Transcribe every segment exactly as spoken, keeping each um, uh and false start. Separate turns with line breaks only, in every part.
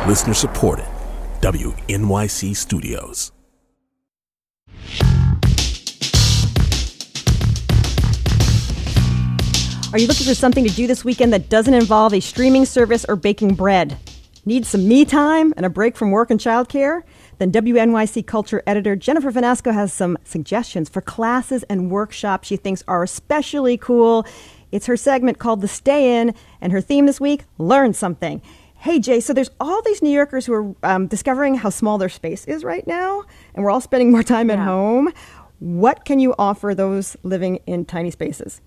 Listener supported. W N Y C Studios.
Are you looking for something to do this weekend that doesn't involve a streaming service or baking bread? Need some me time and a break from work and childcare? Then W N Y C culture editor Jennifer Vanasco has some suggestions for classes and workshops she thinks are especially cool. It's her segment called The Stay In, and her theme this week, Learn Something. Hey, Jay, so there's all these New Yorkers who are um, discovering how small their space is right now, and we're all spending more time at
yeah.
home. What can you offer those living in tiny spaces?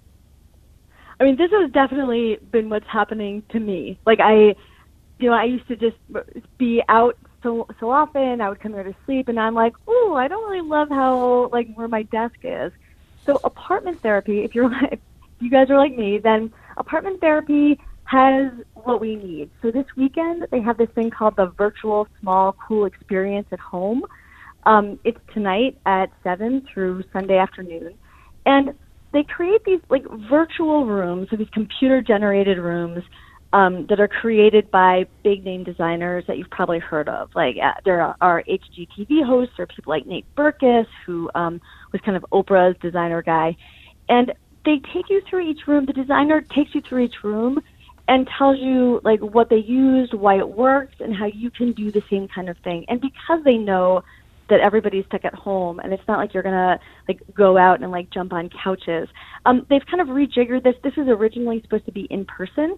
I mean, this has definitely been what's happening to me. Like, I, you know, I used to just be out so so often. I would come here to sleep, and I'm like, ooh, I don't really love how, like, where my desk is. So apartment therapy, if you're if you guys are like me, then apartment therapy has what we need. So this weekend, they have this thing called the Virtual Small Cool Experience at Home. Um, it's tonight at seven through Sunday afternoon. And they create these like virtual rooms, so these computer-generated rooms um, that are created by big-name designers that you've probably heard of. Like uh, there are H G T V hosts, or people like Nate Berkus, who um, was kind of Oprah's designer guy. And they take you through each room. The designer takes you through each room and tells you like what they used, why it works, and how you can do the same kind of thing. And because they know that everybody's stuck at home, and it's not like you're gonna like go out and like jump on couches. Um, they've kind of rejiggered this. This was originally supposed to be in person,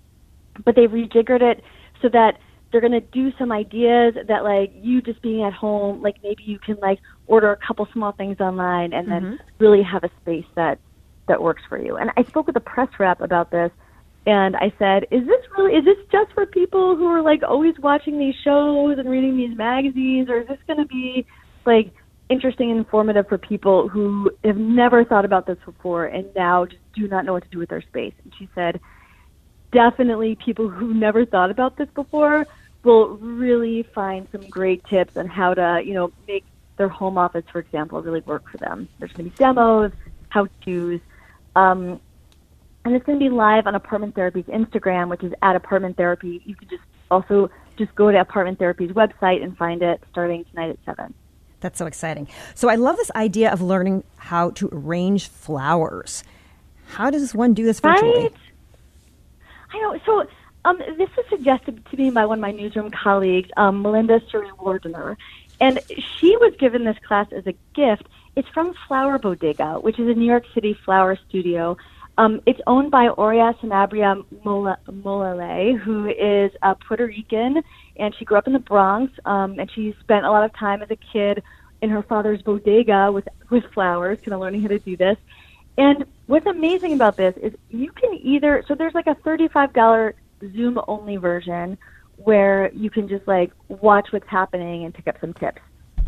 but they've rejiggered it so that they're gonna do some ideas that like you just being at home, like maybe you can like order a couple small things online and
Mm-hmm.
then really have a space that that works for you. And I spoke with a press rep about this. And I said, is this really, is this just for people who are like always watching these shows and reading these magazines, or is this going to be like interesting and informative for people who have never thought about this before and now just do not know what to do with their space? And she said, definitely people who never thought about this before will really find some great tips on how to, you know, make their home office, for example, really work for them. There's going to be demos, how-tos, um, and it's going to be live on Apartment Therapy's Instagram, which is at Apartment Therapy. You can just also just go to Apartment Therapy's website and find it starting tonight at seven.
That's so exciting. So I love this idea of learning how to arrange flowers. How does one do this virtually?
Right? I know. So um, this was suggested to me by one of my newsroom colleagues, um, Melinda Surrey-Wardener, and she was given this class as a gift. It's from Flower Bodega, which is a New York City flower studio. Um, it's owned by Oria Sanabria Molale, who is a Puerto Rican, and she grew up in the Bronx, um, and she spent a lot of time as a kid in her father's bodega with, with flowers, kind of learning how to do this. And what's amazing about this is you can either, so there's like a thirty-five dollars Zoom-only version where you can just like watch what's happening and pick up some tips.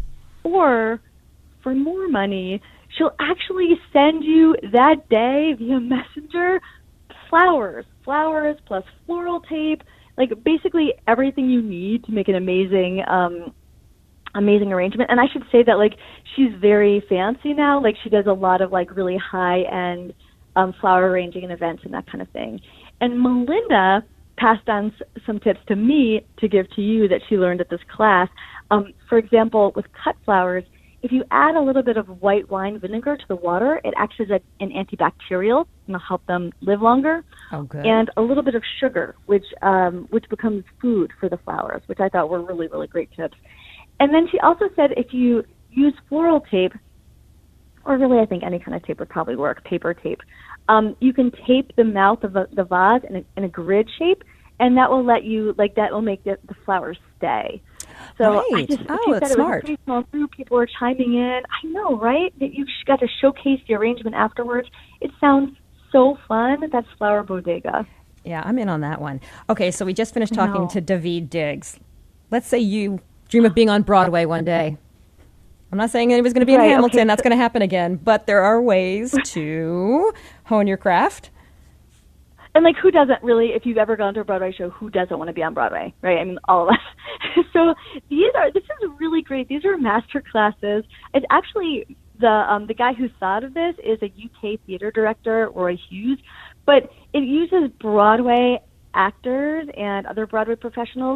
Or for more money, she'll actually send you that day via Messenger flowers, flowers plus floral tape, like basically everything you need to make an amazing, um, amazing arrangement. And I should say that like she's very fancy now. Like she does a lot of like really high end um, flower arranging and events and that kind of thing. And Melinda passed on s- some tips to me to give to you that she learned at this class. Um, for example, with cut flowers, if you add a little bit of white wine vinegar to the water, it acts as a, an antibacterial and will help them live longer.
Oh, good.
And a little bit of sugar, which um, which becomes food for the flowers, which I thought were really, really great tips. And then she also said if you use floral tape, or really I think any kind of tape would probably work, paper tape, um, you can tape the mouth of a, the vase in a, in a grid shape, and that will let you, like that will make the, the flowers stay. So
right.
I just,
oh,
she
that's
said
smart.
It was a pretty small group. People were chiming in. I know, right? That you got to showcase the arrangement afterwards. It sounds so fun. That's Flower Bodega.
Yeah, I'm in on that one. Okay, so we just finished talking
No.
to Daveed Diggs. Let's say you dream of being on Broadway one day. I'm not saying anybody's going to be in
Right,
Hamilton.
okay,
That's
so-
going to happen again. But there are ways to hone your craft.
And like, who doesn't really? If you've ever gone to a Broadway show, who doesn't want to be on Broadway, right? I mean, all of us. So these are. This is really great. These are master classes. It's actually the um, the guy who thought of this is a U K theater director, Roy Hughes, but it uses Broadway actors and other Broadway professionals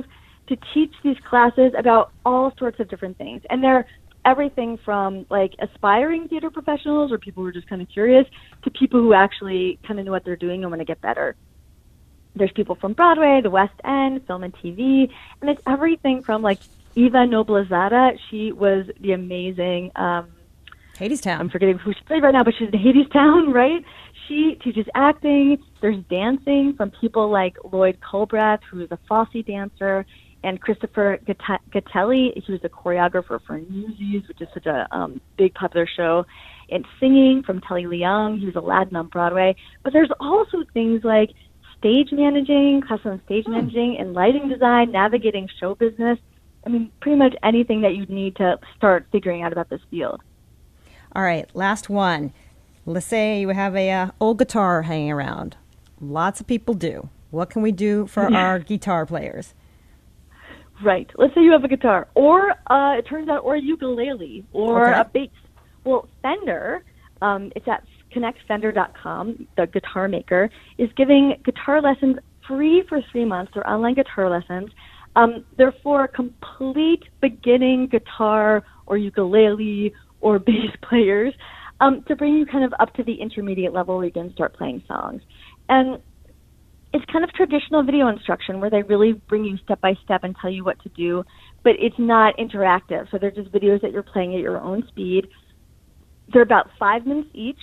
to teach these classes about all sorts of different things. And they're everything from like aspiring theater professionals or people who are just kind of curious to people who actually kind of know what they're doing and want to get better. There's people from Broadway, the West End, film and T V, and it's everything from like Eva Noblezada. She was the amazing um,
Hadestown.
I'm forgetting who she played right now, but she's in Hadestown, right? She teaches acting. There's dancing from people like Lloyd Colbreth, who is a Fosse dancer, and Christopher Gattelli. He was a choreographer for Newsies, which is such a um, big popular show. And singing from Telly Leung. He was Aladdin on Broadway. But there's also things like stage managing, classes on stage managing, and lighting design, navigating show business. I mean, pretty much anything that you'd need to start figuring out about this field.
All right, last one. Let's say you have a uh, old guitar hanging around. Lots of people do. What can we do for
Yeah.
our guitar players?
Right. Let's say you have a guitar, or uh, it turns out, or a ukulele, or
Okay.
a bass. Well, Fender, um, it's at connect fender dot com, the guitar maker, is giving guitar lessons free for three months. They're online guitar lessons. Um, they're for complete beginning guitar or ukulele or bass players um, to bring you kind of up to the intermediate level where you can start playing songs. And it's kind of traditional video instruction where they really bring you step by step and tell you what to do, but it's not interactive. So they're just videos that you're playing at your own speed. They're about five minutes each.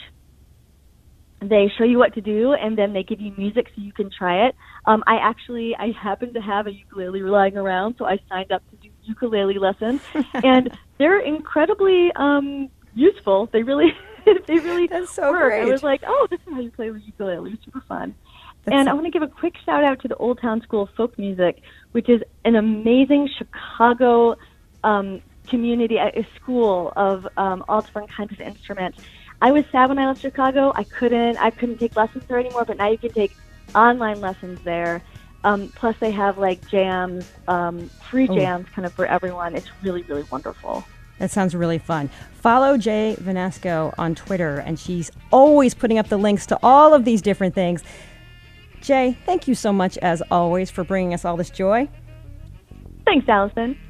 They show you what to do, and then they give you music so you can try it. Um, I actually, I happen to have a ukulele lying around, so I signed up to do ukulele lessons, and they're incredibly um, useful. They really, they really
That's so
work.
great.
I was like, oh, this is how you play the ukulele. It's super fun.
That's
and
so-
I want to give a quick shout out to the Old Town School of Folk Music, which is an amazing Chicago um, community, a school of um, all different kinds of instruments. I was sad when I left Chicago. I couldn't, I couldn't take lessons there anymore, but now you can take online lessons there. Um, plus, they have like jams, um, free
Oh.
jams, kind of for everyone. It's really, really wonderful.
That sounds really fun. Follow Jay Vanasco on Twitter, and she's always putting up the links to all of these different things. Jay, thank you so much, as always, for bringing us all this joy.
Thanks, Allison.